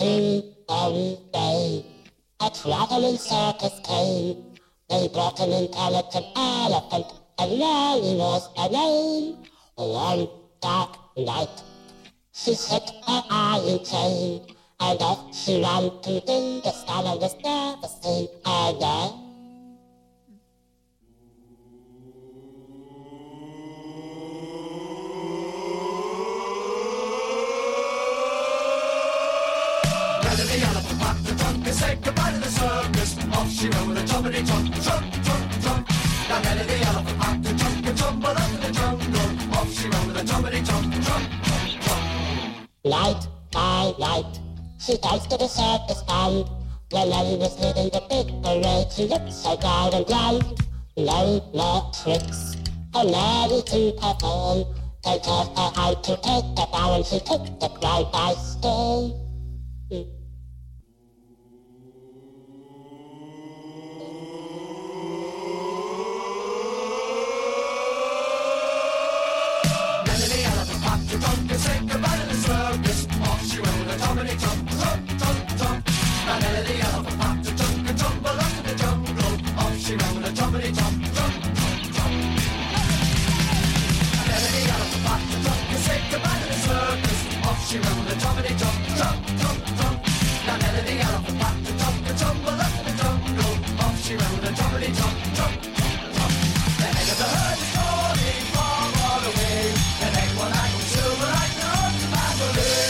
day, a traveling circus came. They brought an intelligent elephant, and Nellie was her name. One dark night, she set her iron chain, and off she ran to Dingistan and was never seen again. The elephant packed the trunk and said goodbye to the circus. Off she went with a jumpity trunk, trunk, trunk, trunk. Now Nellie the elephant packed the trunk and tumbled up in the jungle. Off she went with a jumpity trunk, trunk, trunk, trunk. Night by night, she danced to the circus band. When Nellie was leading the big parade, she looked so proud and grand. No more tricks for Nellie to perform. They taught her how to take the bow, and she took the crowd by storm. Said goodbye to the circus. Off she went with a jumpity jump, jump, jump, jump. Now Nellie the elephant packed a trunk and tumbled up in the jungle. Off she went with a jumpity jump, jump, jump, jump. Now Nellie the elephant packed a trunk and said goodbye to the circus. Off she went with a jumpity jump, jump, jump, jump. Now Nellie the elephant packed a trunk and tumbled up in the jungle. Off she went with a jumpity jump, jump, jump, jump. The head of the herd is calling far, far away. The neck one like silver like the road to Mandalay.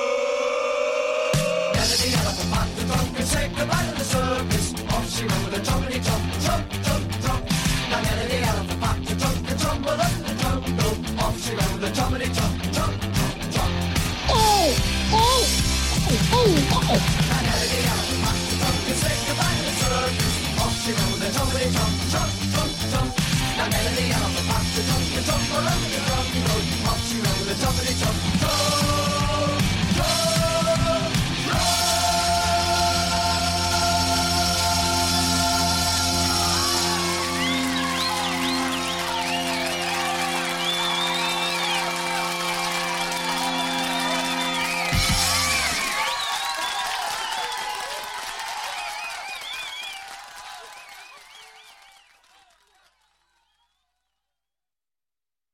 Nellie the elephant packed the trunk and said goodbye to the circus. Off she went with a jump.